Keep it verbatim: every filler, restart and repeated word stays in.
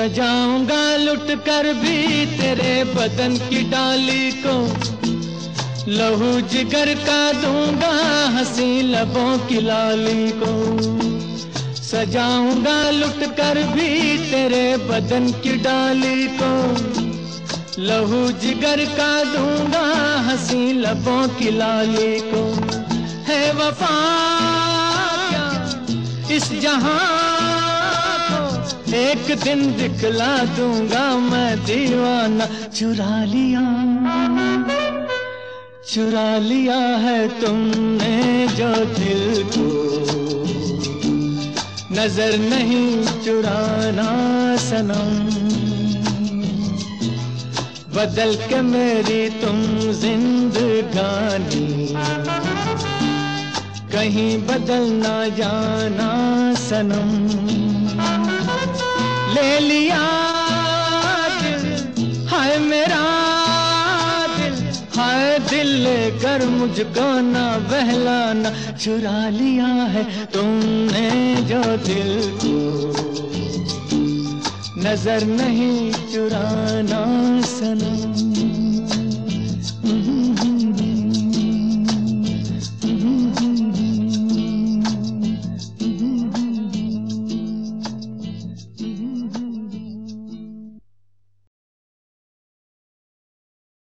सजाऊंगा लुट कर भी तेरे बदन की डाली को, लहू जिगर का दूंगा हंसी लबों की लाली को। सजाऊंगा लुट कर भी तेरे बदन की डाली को, लहू जिगर का दूंगा हंसी लबों की लाली को। है वफा क्या इस जहां को, एक दिन दिखला दूंगा मैं दीवाना। चुरा लिया चुरा लिया है तुमने जो दिल को, नजर नहीं चुराना सनम। बदल के मेरी तुम जिंदगानी, कहीं बदल ना जाना सनम। ले लिया दिल हाय मेरा दिल, हाय दिल लेकर मुझको ना बहलाना। चुरा लिया है तुमने जो दिल को, नजर नहीं चुराना सनम।